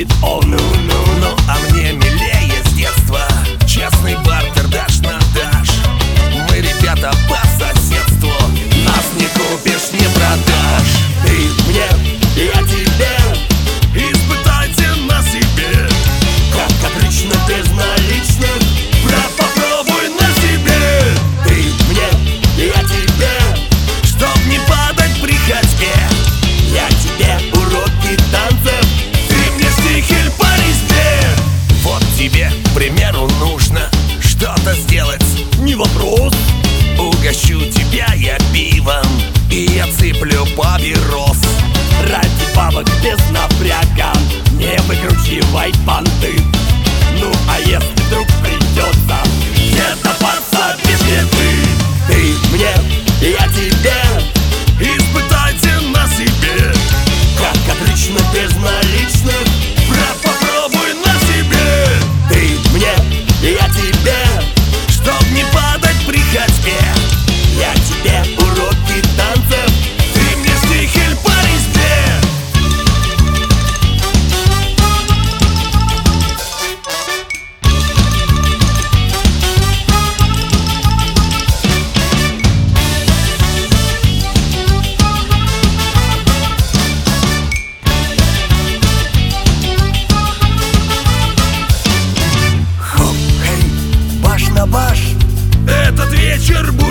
говорит он. Ну, а мне милее с детства честный бартер дашь на дашь. Мы ребята по соседству, нас не купишь, не продашь. Ты мне, я тебе, испытайте на себе. Как отлично без наличных, попробуй на себе. Ты мне, я тебе, чтоб не падать при ходьбе. Я тебе уроки танцев, ты мне стихель по резьбе. Вот тебе, к примеру, нужно что-то сделать, не вопрос. Угощу тебя я пивом, и я цыплю папирос. Ради бабок без напряга не выкручивай понты. Ну а если вдруг придется где-то подсобить беды, ты мне, я тебе, испытайте на себе. Как отлично без наличных, попробуй на себе. Ты мне, я тебе, чтоб не падать при ходьбе. Я тебе уроки танцев, ты мне стихель по резьбе. Баш на баш, этот вечер будет